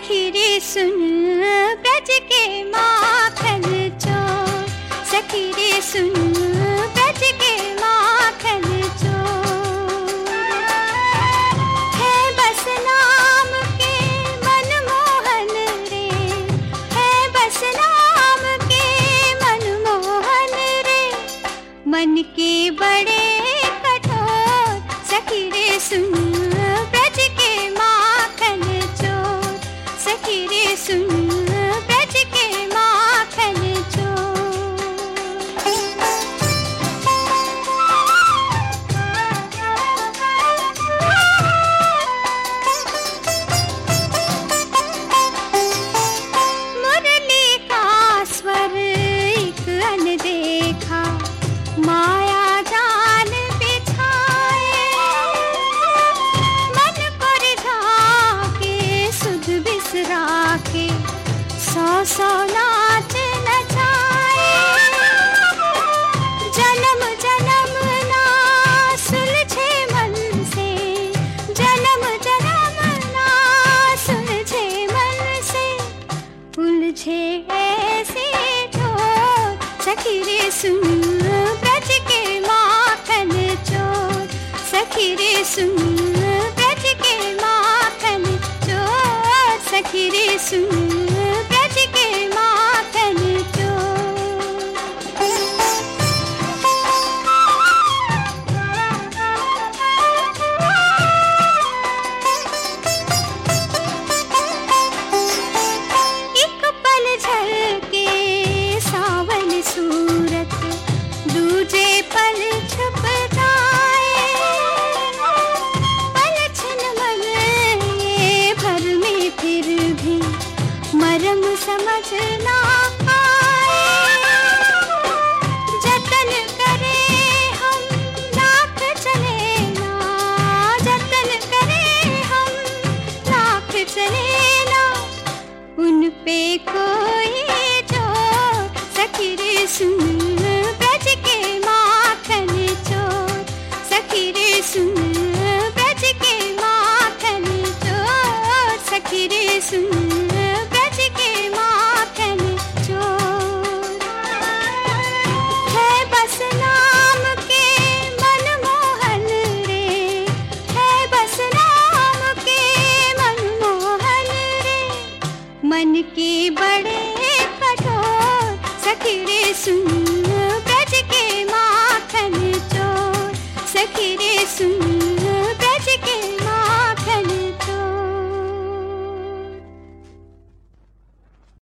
सखी रे सुन ब्रज के माखन चोर, सखी रे सुन ब्रज के माखन चोर। है बस नाम के मनमोहन रे, है बस नाम के मनमोहन रे, मन के बड़े कठोर, सखी रे सुन ब्रज के माखन चोर, सखी रे सुन ब्रज के माखन चोर। मुरली का स्वर एक अनदेखा, माया जाल बिछाए, मन को रिझा के सुध बिसरा के सौ सौ नाच नचाए। जन्म जन्म ना सुलझे मन से, जन्म जन्म ना सुलझे मन से, उलझे ऐसे ठोर, सखी रे सुन ब्रज के माखन चोर, सखी रे सुन ब्रज के माखन चोर, सखी रे सुन ब्रज के माखन एक पल झलके सावन सूरत, दूजे पल छुप जाए, पल छिन मन ये भर में फिर भी मरम समझ ना आए। जतन करे हम लाख चले ना, जतन करे हम लाख चले ना, उन पे कोई जोर, सखी रे सुन ब्रज के माखन चोर, सखी रे सुन ब्रज के माखन चोर, सखी रे सुन ब्रज के माखन चोर। है बस नाम के मनमोहन रे, है बस नाम के मनमोहन रे, मन के बड़े कठोर, सखी रे सुन ब्रज के माखन चोर, सखी रे सुन